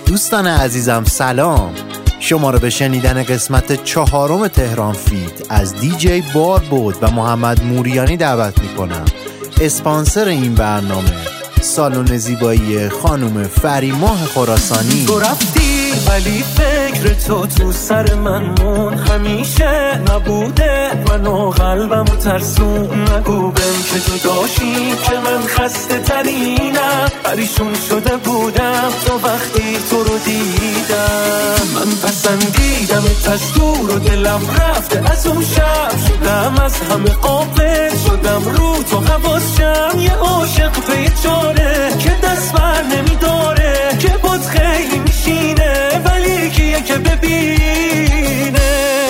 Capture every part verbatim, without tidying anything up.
دوستان عزیزم سلام، شما رو به شنیدن قسمت چهارم تهران فیت از دیجی باربود و محمد موریانی دعوت میکنم. اسپانسر این برنامه سالن زیبایی خانم فریماه خراسانی. تو رفتی ولی فکر تو تو سر من مون، همیشه نبوده منو قلبمو ترسون. نگو بهم که تو داشتی که من خسته ترینم، پریشون شده بودم تو وقتی تو رو دیدم. من پسندیدم از دور و دلم رفته از اون شب، شدم از همه قافل، شدم رو تو حواسم. یه عاشق پیچاره که دست بر نمیداره، که بود خیلی میشینه ولی کیه که ببینه.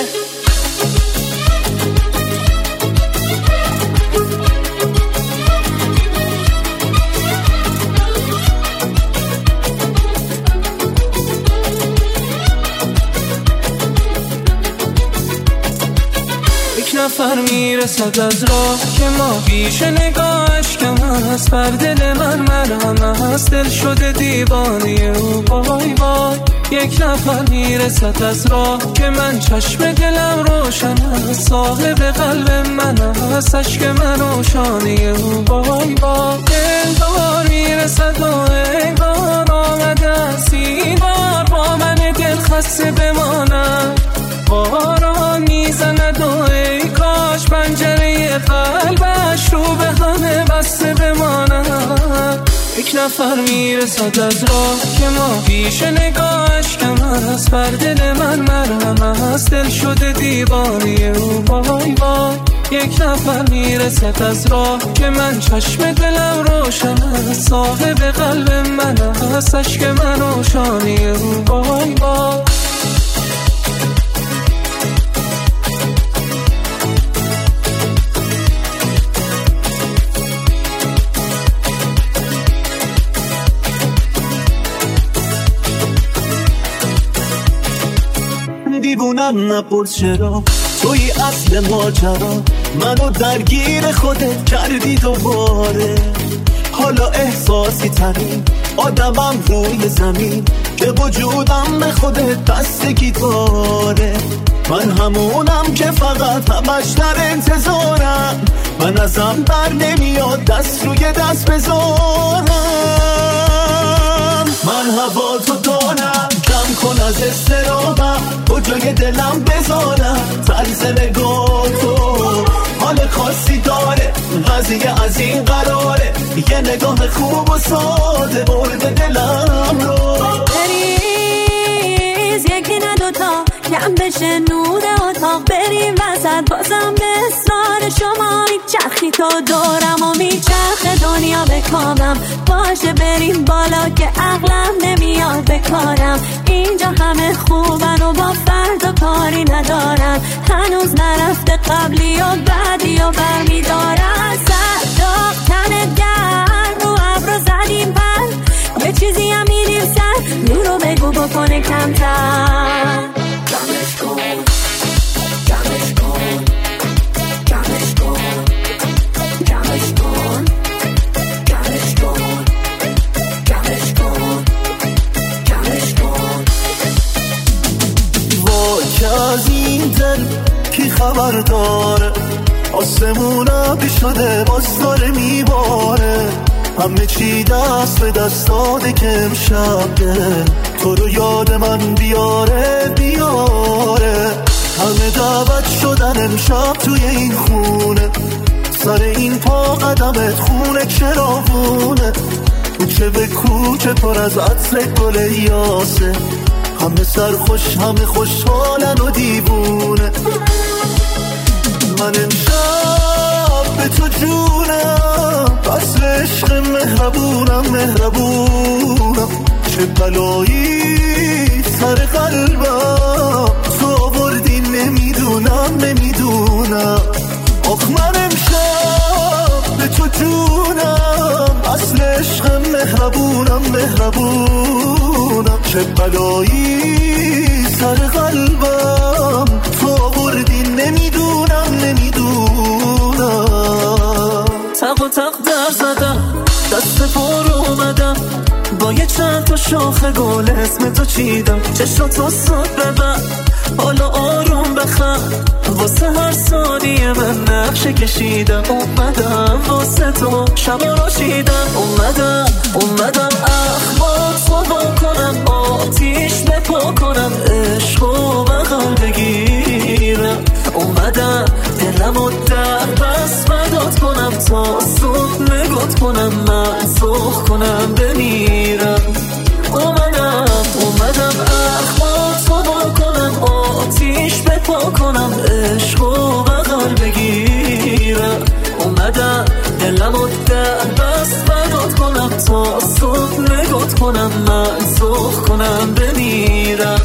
یک نفر میرسد از راه که ما پیش نگاهش کم هست، بر دل من مرهم هست، دل شده دیوانه او. وای وای یک نفر میرسد از راه که من چشم دلم روشن هست، صاحب قلب من هست، عشق من روشانه او. وای وای دلدار میرسد و انگار آمده است این بار با من دل خسته بمانم. باران میزند و ای کاش پنجره قلبش رو به همه بسته بماند. یک نفر میرسد از راه که ما پیش نگاهش کم هست، بر دل من مرهم هست، دل شده دیوانه او. وای وای یک نفر میرسد از راه که من چشم دلم روشن هست، صاحب قلب من هست، عشق من روشانه او. وای وای دیوونم نپرس چرا، توی اصل ماجرا منو درگیر خودت کردی دوباره. حالا احساسی ترین آدمم روی زمین که وجودم به خودت بستگی داره. من همونم که فقط همش در انتظارم، من ازم بر نمیاد دست روی دست بذارم. من هوا تو دارم، کم کن از استرابم، کجای دلم بذارم طرز نگاه تو. حال خاصی داره قضیه از این قراره، یه نگاه خوب و ساده برده دلم رو. بریز یکی نه دوتا کم بشه نور اتاق، بریم وسط بازم به اصرار شما میچرخی تا دورم و میچرخه دنیا به کامم. باشه بریم بالا که عقلم نمیاد به کارم، اینجا همه خوبن و با فردا کاری ندارن، هنوز نرفته قبلی و بعدی و برمیدارن. سر داغ تنت گرم رو ابرو زدیم پر، یه چیزی هم میدیم سر نورو بگو بکنه کمتر. جمعش کن جمعش کن جمعش کن جمعش کن جمعش کن جمعش کن جمعش کن. وای که از این دل کی خبر داره، آسمون ابری شده باز داره میباره، همه چی دست به دست داده که امشب ده تو رو یاد من بیاره بیاره. همه دعوت شدن امشب توی این خونه، سر این پا قدمت خونه چراغونه، کوچه به کوچه پر از عطر گل یاسه، همه سرخوش همه خوشحالن و دیوونه. من امشب به تو جونم، بس عشق مهربونم مهربونم، چه بلایی سر قلبم تو آوردی نمیدونم نمیدونم. آخ من امشب به تو جونم، اصل عشق مهربونم مهربونم، چه بلایی سر قلبم تو آوردی نمیدونم نمیدونم. تق و تق در زدم، دست پر اومدم، با یه چند تا شاخ گل اسم تو چیدم، چشماتو ساد ببر حالا آروم بخند، واسه هر ثانیه من نقشه کشیدم، اومدم واسه تو شبا رو شیدم، اومدم اومدم اخبار تو با کنم، آتیش بپا کنم، عشقو بغل بگیرم، اومدم دلم و در بس بدات کنم، تا صبح نگات کنم، من سخ کنم بمیرم، اومدم اومدم اخبار تو با کنم، آتیش بپا کنم، عشقو بغل بگیرم، اومدم دلم و در بس بدات کنم، تا صبح نگات کنم، من سخ کنم بمیرم.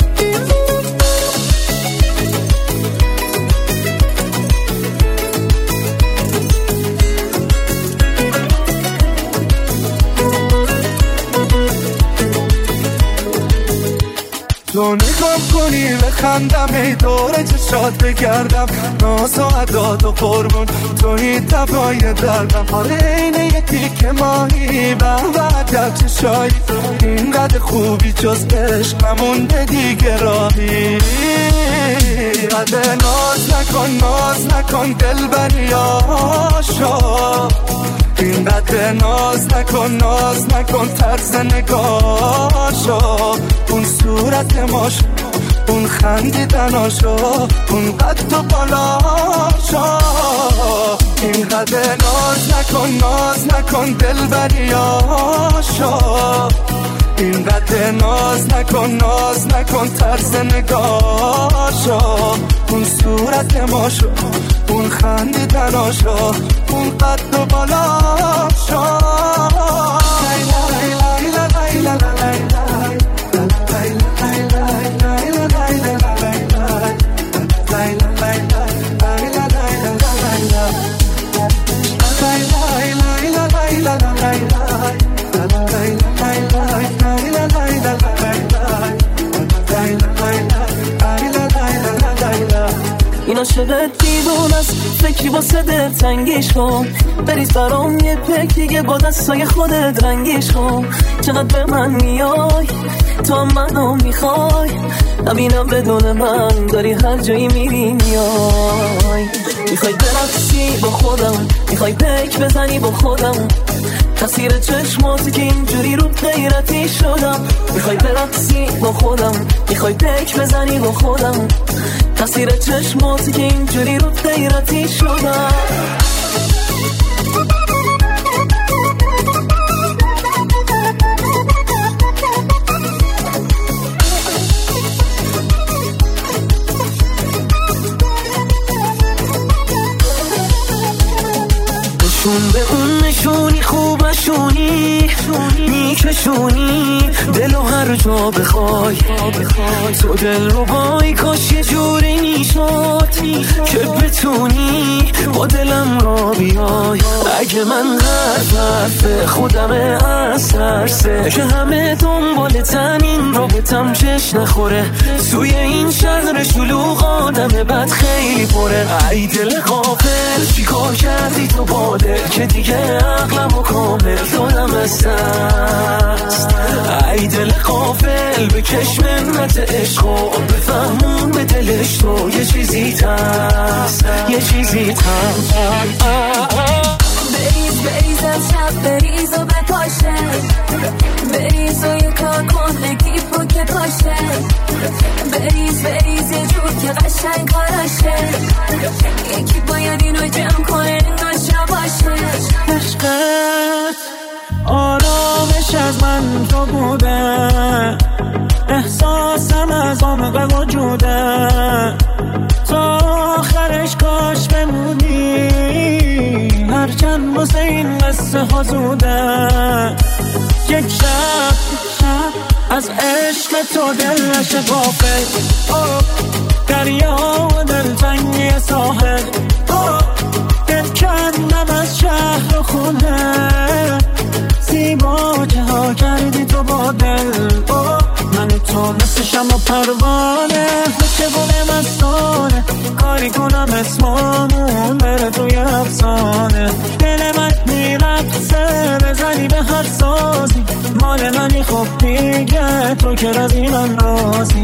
تو نگام کنی بخندم، ای دوره چشات بگردم، ناز و عداد و قربون توی تبای دردم، حاله اینه یه تیک ماهی به وعدت چشایی، اینقدر خوبی جز عشق نمونده دیگه راهی، قدر ناز نکن ناز نکن دل بری آشا، اینقدر ناز نکن ناز نکن طرز نگاشا، اون صورت ماشا اون خندیدناشا، اون قد و بالاشا، اینقدر ناز نکن ناز نکن دل بری آشا، اینقدر ناز نکن ناز نکن طرز نگاشا، اون صورت ماشا اون خندیدناشا، اون قد و بالاشا. اینا شده دیوون است، فکری واسه دل تنگیش کن، بریز برام یه پک دیگه با دستای خودت رنگیش کن، چقدر به من میای تو هم منو میخوای، نبینم بدون من داری هر جایی میری میای، میخوای برقصی با خودم، میخوای پک بزنی با خودم، تاثیر چشماتی که اینجوری رو غیرتی شدم، میخوای برقصی با خودم، میخوای پک بزنی با خودم، تاثیر چشماتی که اینجوری رو غیرتی شدم. نشون به اون نشونی خوبشونی میکشونی دلو هر جا بخوای، تو دل رو بای کاش یه جوری میشد که بتونی با دلم را بیای، اگه من حرف حرف خودمه از ترسه که همه دنبال تنین رابطم جش نخوره، توی این شهر شلوغ آدم بد خیلی پره، ای دل غافل چی کار کردی تو با دل که دیگه عقلمو کامل دادم از دست، ای دل غافل بکش منت عشق و بفهمون به دلش تو یه چیزی تست یه چیزی تست، بریز بریز از شب بریز و بپاشه، بریز و یه کار کن نگیب و که پاشه، بریز بریز یه جور که قشنگ کاراشه، یکی باید اینو جمع کنه ناشا باشه، عشقت آرامش از من تو بوده، احساسم از عمق وجوده، تا آخرش کاش بمونی، هرچند واسه این قصه ها زوده، یک شب از عشق تو دل نشه غافل، دریا و دلتنگی ساحل، دل کندم از شهر و خونه، زیبا که ها کردی تو با دل، من تو مثل شمع و پروانه، مثل گل مستانه، کاری کنم اسممون بره توی افسانه، دل من میرقصه بزنی به هر سازی، ما مال منی خب دیگه تو که از این من راضی.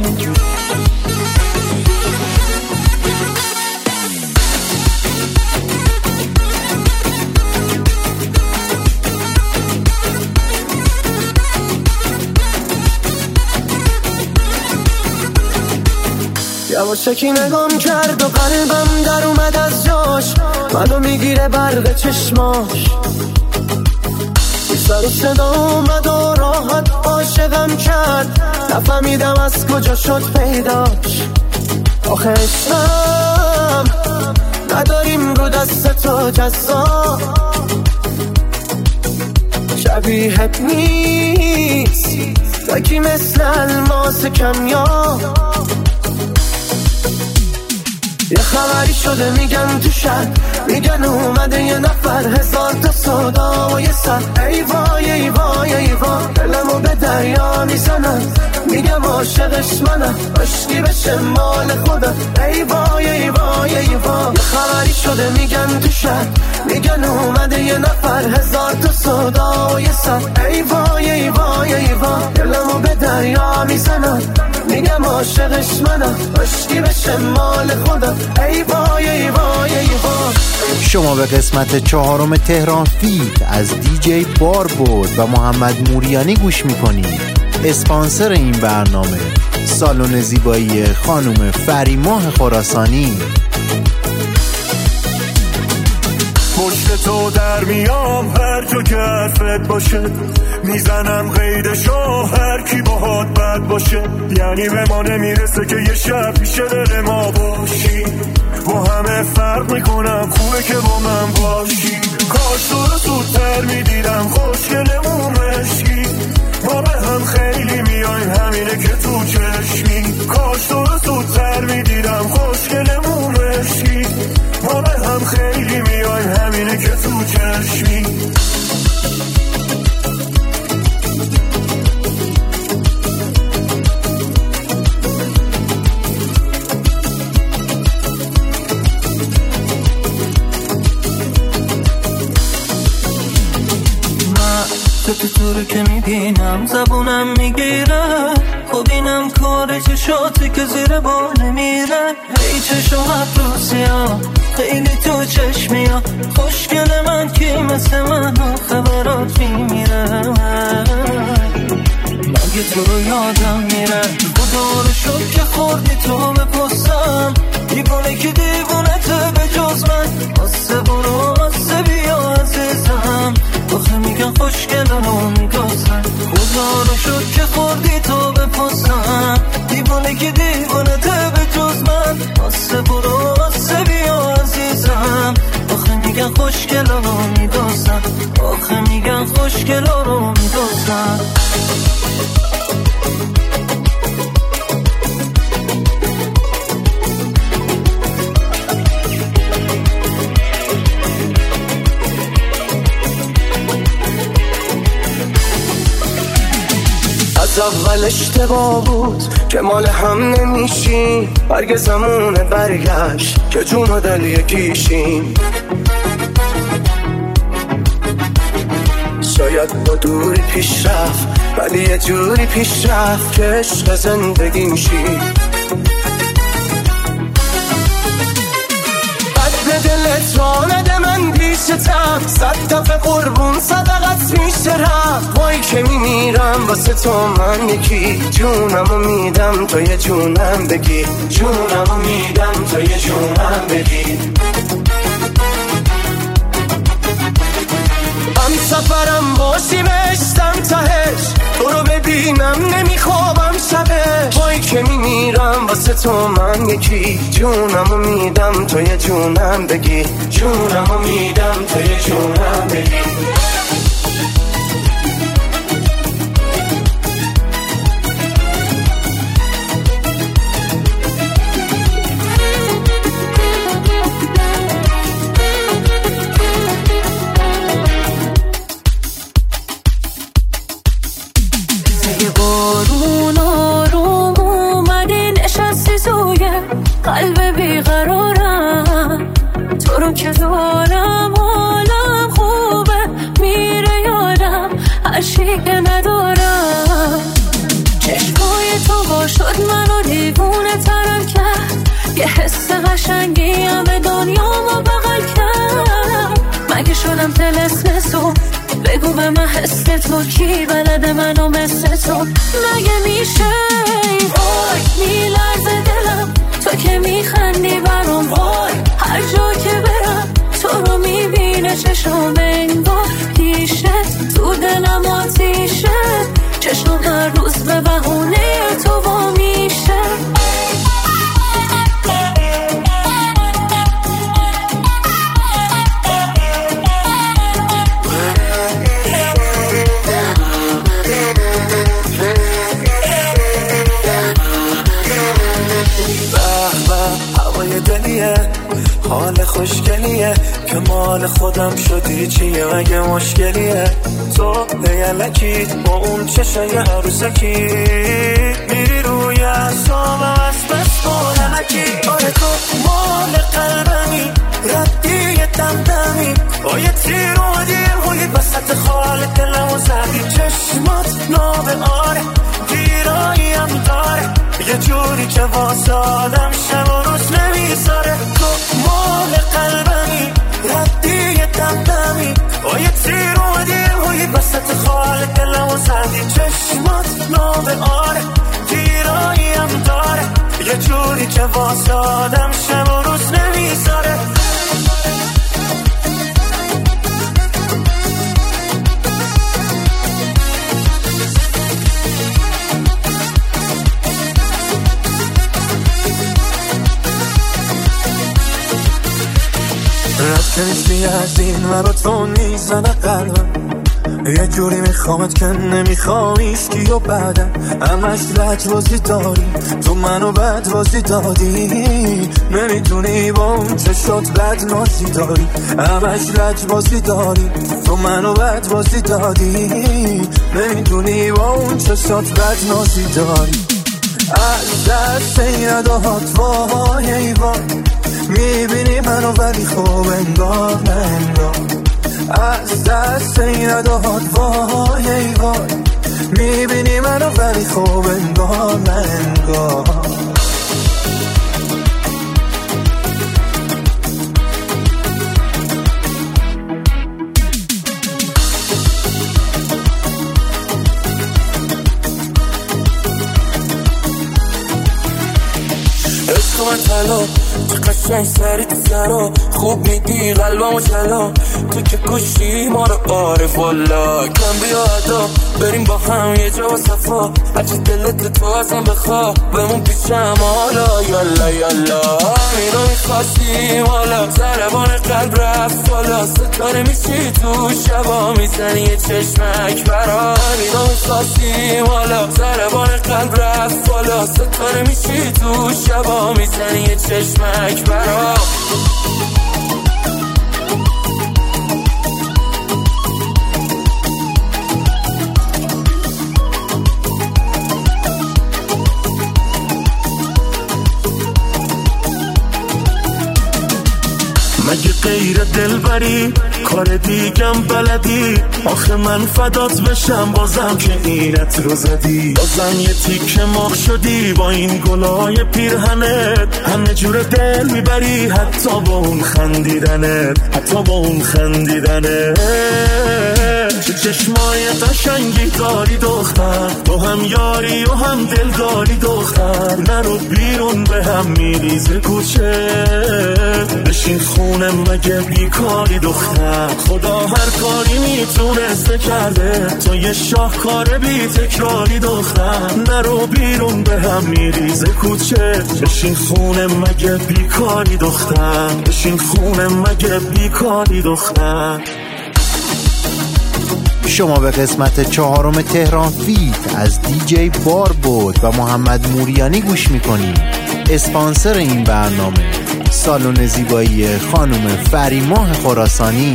یواشکی نگام کرد و قلبم در اومد از جاش، منو میگیره برق چشماش، سر و صدا اومد و راحت عاشقم کرد، نفهمیدم از کجا شد پیداش. آخه عشقم نداریم رو دست تو جزا، شبیهت نیست تکی مثل الماس کمیاب. یه خبری شده میگن تو شهر، میگن اومده یه نفر، هزار تا صدا و یه سر. ای وای ای وای ای وای دلمو به دریا میزنم، میگم عاشقش منم، عشقی بشه مال خودم. ای وای ای وای ای وای یه خبری شده میگن تو شهر، میگن اومده یه نفر، هزار تا صدا و یه سر. ای وای ای وای ای وای دلمو به دریا میزنم، میگم عاشقش منم، عشقی بشه مال خودم. ای وای ای وای ای وای. شما به قسمت چهارم تهران فیت از دیجی باربود و محمد موریانی گوش میکنید. اسپانسر این برنامه سالن زیبایی خانم فریماه خراسانی. پشت تو در میام هر جا که حرفت باشه، میزنم قیدشو هر کی باهات بد باشه. یعنی به ما نمیرسه که یه شب پیش دل ما باشی، با همه فرق میکنم، خوبه که با من باشی. کاش تو رو زودتر میدیدم، خوشگلمون مشکی، ما به هم خیلی میایم، همینه که تو چشمی. کاش تو رو زودتر میدیدم، خوشگلمون مشکی، ما به هم خیلی میایم، همینه که تو چشمی. تو تو تو رو که میبینم زبونم میگیره، خب اینم کار چشاتی که زیر با نمیره. ای چشو افروسی ها خیلی تو چشمی ها، خوشگل من کی مثل من خبرات میمیره. مگه تو رو یادم میره، خدا رو شد که خوردی تو بپسم، دیوونه که دیوونه تو به جز من. آسه برو آسه بیا عزیزم، آخه میگن خوشگل رو میگازن. خدا رو شد که خوردی تو بپسم، دیوونه که دیوونه تو به جز من. آسه برو آسه بیا عزیزم، آخه میگن خوشگل رو میگازن، آخه میگن خوشگل رو میگازن. از اول اشتباه بود که مال هم نمیشیم، برگ زمونه برگشت که جون و دل یکیشیم. شاید با دوری پیش رفت، ولی یه جوری پیش رفت که عشق زندگی میشی. دلت را نده من پیشتم، صد دفعه قربون صدقت میشه رفت. وای که میمیرم واسه تو من یکی، جونمو میدم تو یه جونم بگی، جونمو میدم تو یه جونم بگی. هم سفرم باشی بشتم تهش، تو رو ببینم نمیخوابم شبش. وای که میمیرم واسه تو من یکی، جونمو میدم تو یه جونم بگی، جونمو میدم تو یه جونم بگی. بارون آروم اومدی نشستی توی قلب بیقرارم، تو رو که دارم حالم خوبه میره یادم، هرچی که ندارم. چشمای تو با شد منو دیوونه ترم کرد، یه حس قشنگی همه دنیامو بغل کرد. مگه شدم طلسم تو؟ بگو به من حس تو کی بلده منو مثل تو؟ مگه میشه؟ وای میلرزه دلم تو که میخندی برام. وای هر جا که برم تو رو میبینه چشم انگار پیشت، تو دلم آتیشه، چشم هر روز به بهونه تو وا میشه. هوای دلیه، حال خوشگلیه که مال خودم شدی، چیه مگه مشکلیه؟ تو لیلکی با اون چشای عروسکی میری روی اعصابم از بس بارمکی. آره تو مال قلبمی، ردی دمدمی، با یه تیر اومدی روی وسط خال دلمو زدی. چشمات ناب آره گیراییم داره، یه جوری که واسه آدم شب و روز نمیذاره. تو مال قلبمی، ردی دمدمی، با یه تیر اومدی روی وسط خال دلمو زدی. چشمات ناب آره گیراییم داره، یه جوری که واسه آدم شب و روز نمیذاره. رد نیستی از این و با تو نیزنه قلبم، یه جوری میخوامت که نمیخوام ایشکی و بعدم همش لجبازی داری، تو منو بدبازی دادی، نمیتونی با اون چشات بد نازی داری، همش لجبازی داری، تو منو بدبازی دادی، نمیتونی با اون چشات بد نازی داری. از دست این اداهات وای ای وای، میبینی منو ولی خوب انگار نه انگار. از دست این اداهات وای ای وای، میبینی منو ولی خوب انگار نه انگار. عشق من طلا، چه قشنگ سری تو سرا، خوب میگی قلبمو چلا، تو که کشی ما رو عارف والا. کم بیا ادا بریم با هم یه جا و صفا، هرچی دلت تو ازم بخوا بمون پیشم حالا. یالا یالا میرو میخواستی حالا، ضربان قلب رفت بالا، ستاره میشی تو شبا، میزنی یه چشمک برا. میرو میخواستی حالا، ضربان قلب رفت بالا، ستاره میشی تو شبا، میزنی یه چشمک برا. مگه غیر دلبری کار دیگم بلدی؟ آخه من فدات بشم بازم که اینت رو زدی، بازم یه تیکه مخ شدی با این گلای پیرهنت، همه جور دل میبری حتی با اون خندیدنت، حتی با اون خندیدنت. چه چشمای قشنگی داری دختر، تو هم یاری و هم دلداری دختر، نرو بیرون به هم میریزه کوچه، بشین خونه مگه بیکاری دختر. خدا هر کاری میتونسته کرده، تو یه شاهکار بی تکراری دختر، نرو بیرون به هم میریزه کوچه، بشین خونه مگه بیکاری دختر، بشین خونه مگه بیکاری دختر. شما به قسمت چهارم تهران فیت از دیجی باربود و محمد موریانی گوش میکنید. اسپانسر این برنامه سالن زیبایی خانم فریماه خراسانی.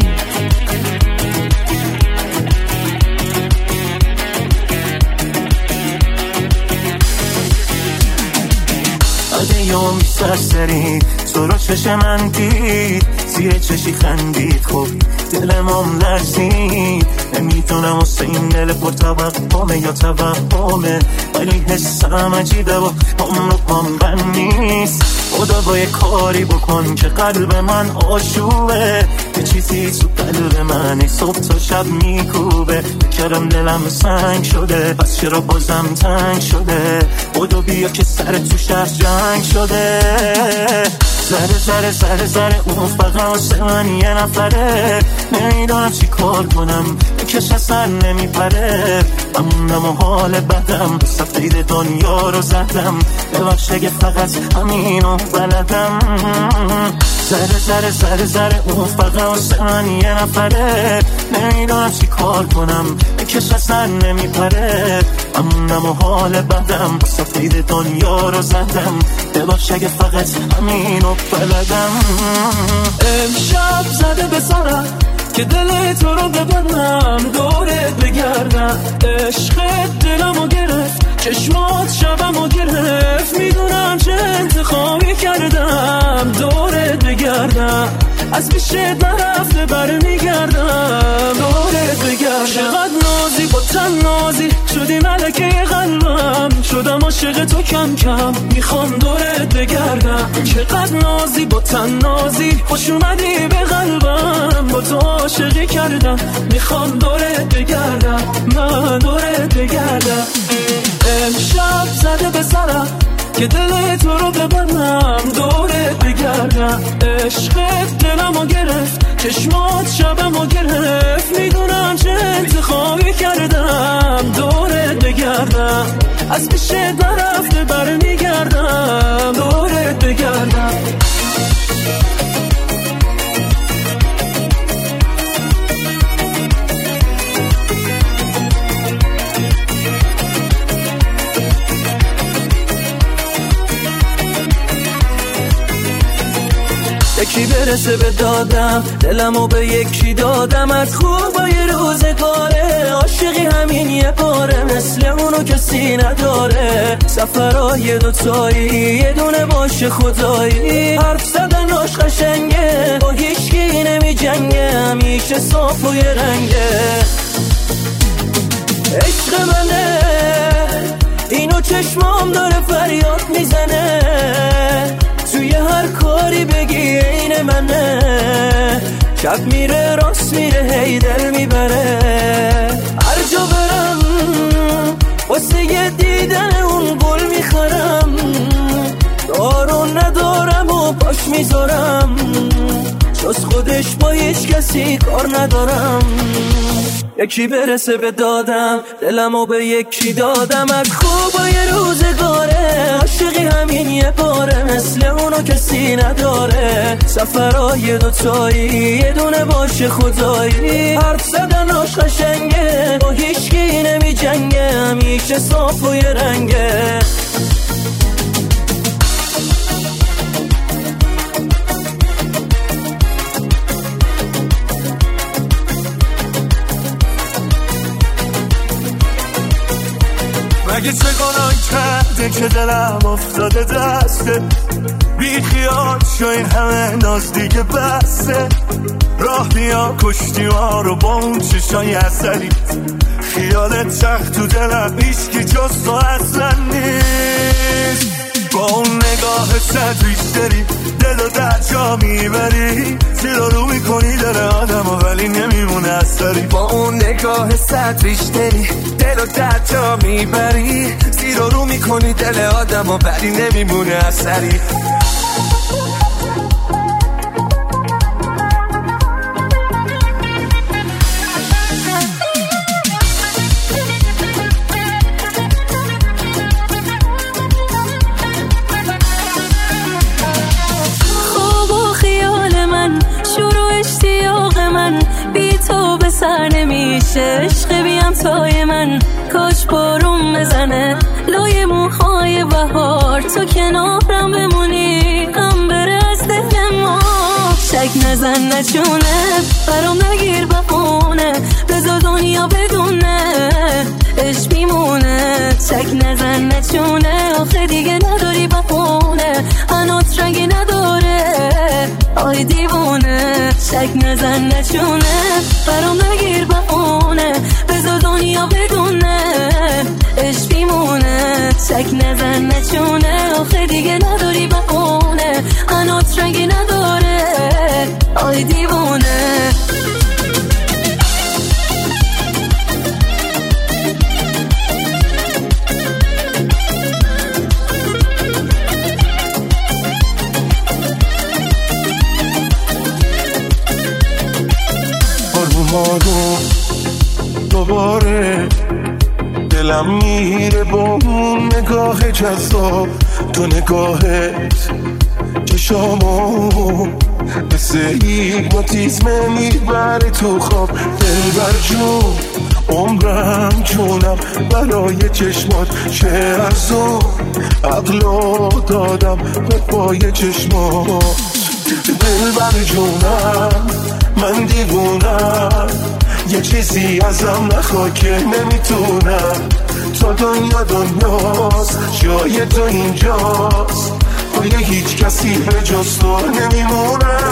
اگه یوم سرسری تو رو چشم من دید، زیر چشی خندید خب دلمم لرزید نمیدونم واسه این دل پر توقمه یا توهمه ولی حسم عجیبه و عمر پام بند نیست خدا با یه کاری بکن که قلب من آشوبه یه چیزی تو قلب من صبح تا شب میکوبه کردم دلم سنگ شده پس چرا بازم تنگ شده خدا بیا که سر تو شهر جنگ شده زره زره زره زره اون فقط واسه من یه نفره نمیدونم چی کار کنم کش اصلا نمیپره من موندم و حال بدم سفید دنیا رو زدم ببخش اگه فقط همینو بلدم زره زره زره زره اون فقط واسه من یه نفره نمیدونم چی کار کنم کش اصلا نمیپره من موندم و حال بدم سفید دنیا رو زدم ببخش اگه فقط همینو بلدم امشب زده به سرم که دل تو رو ببرم دورت بگردم عشقت دلمو گرفت چشمات شبمو گرفت میدونم چه انتخابی کردم دورت بگردم از پیشت نرفته برمیگردم دورت بگردم چقدر نازی با تن نازی شدی ملکه قلبم شدم عاشق تو کم کم میخوام دورت بگردم چقدر نازی با تن نازی خوش اومدی به قلبم با تو عاشقی کردم میخوام دورت بگردم من دورت بگردم امشب زده به سرم که دل تو رو ببرم دورت بگردم عشقت دلمو گرفت چشمات شبمو گرفت میدونم چه انتخابی کردم دورت بگردم از پیشت نرفته برمیگردم دورت بگردم یکی برسه به دادم دلمو به یکی دادم از خوبای روزگاره عاشقی همین یه باره مثل اونو کسی نداره سفرهای دوتایی یه دونه باشه خدایی حرف زدن عشق قشنگه با هیچکی نمی جنگه همیشه صاف و یه رنگه عشق منه اینو چشمام داره فریاد میزنه توی هر کاری بگی این منه شب میره راست میره هی دل میبره هر جا برم واسه یه دیدن اون گل میخرم دارو ندارم و پاش میذارم جز خودش با هیچ کسی کار ندارم یکی برسه به دادم دلمو به یکی دادم از خوبای روزگاره عاشقی همین یه باره مثل اونو کسی نداره سفرهای دوتایی یه دونه باشه خدایی حرف زدن عشق قشنگه با هیچکی نمی جنگه همیشه صاف و یه رنگه مگه چه گناهی کرده که دلم افتاده دسته بی خیال شو این همه ناز دیگه بسته راه بیا کشتی ما رو با اون چشای عسلی خیالت چخت تو دلم هیچکی جز تو اصلا نیست با اون نگاه صد بیشتری دل و در جا میبری زیر رو میکنی دل آدم و ولی نمیمونه اثری با اون نگاه صد بیشتری دل و در جا میبری زیر رو میکنی دل آدم و ولی نمیمونه اثری سر نمیشه عشق بیم تای من کاش بارون بزنه لای موهای بهار تو کنارم بمونی غم بره از دل ما شک نزن نچونه برام نگیر بخونه بذار دنیا بدونه عشق میمونه شک نزن نچونه آخه دیگه نداری بخونه هنوز رنگی نداره آی دیوونه شک نزن نچونه برام نگیر بهونه بذار دنیا بدونه عشق بیمونه شک نزن نچونه آخه دیگه نداری بهونه هنوز رنگی نداره آی دیوونه آروم دوباره دلم میره با اون نگاه جذاب تو نگاهت چشامو مثل هیپنوتیزم میبره تو خواب دلبر جون عمرم جونم برای چشمات چه ارزون عقلو دادم به پای چشمات دلبر جونم من دیوونم یه چیزی ازم نخواه که نمیتونم تا دنیا دنیاست جای تو اینجاست با یه هیچ کسی به جز تو نمیمونم